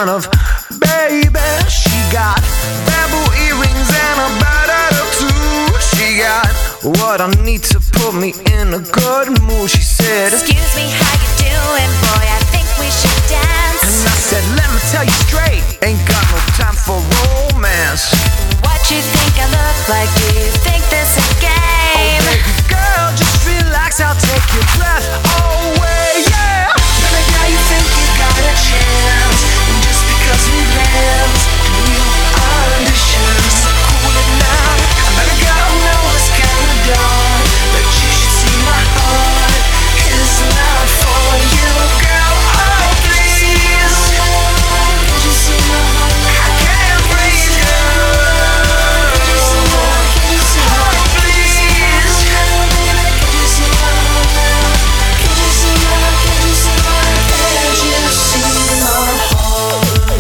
kind of baby. She got bamboo earrings and a bad attitude. She got what I need to put me in a good mood. She said, excuse me, how you doing, boy? I think we should dance. and I said, let me tell you straight, ain't got no time for romance. What you think I look like? Do you think this a game? Oh, baby girl, just relax, I'll take your breath away, yeah. Baby girl, you think you got a chance, and just because we live, you audition. So cool it now. Baby girl, I know it's kinda dark, but you should see my heart is not for you, girl. Oh, please. Could you see my heart? I can't breathe, girl. Could you see my heart? Oh, please. Could you see my heart? Could you see my heart? Could you see my heart? Could you see my heart?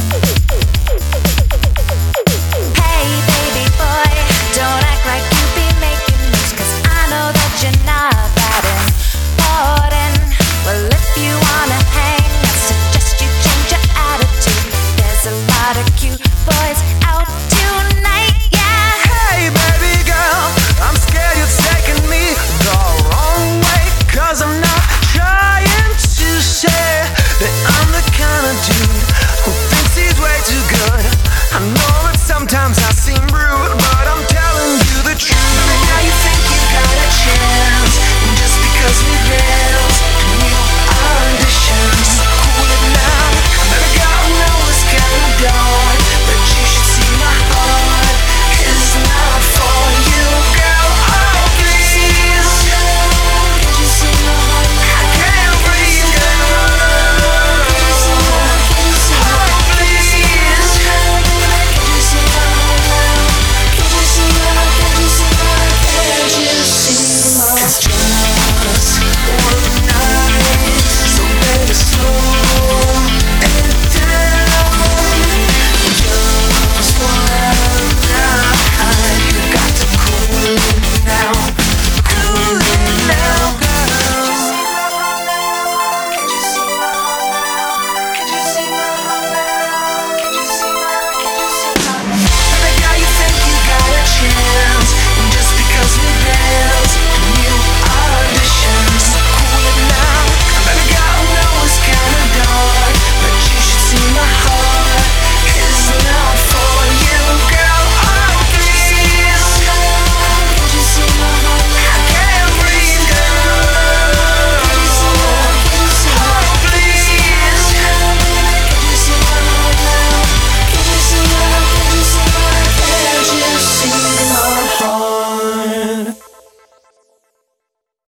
Hey, baby boy, don't act like you be making moves, 'cause I know that you're not that important. Well, if you wanna hang, I suggest you change your attitude. There's a lot of cute boys out tonight, yeah. Hey, baby girl, I'm scared you're taking me the wrong way, 'cause I'm not trying to say that I'm the kind of dude who thinks he's way too good. I know that sometimes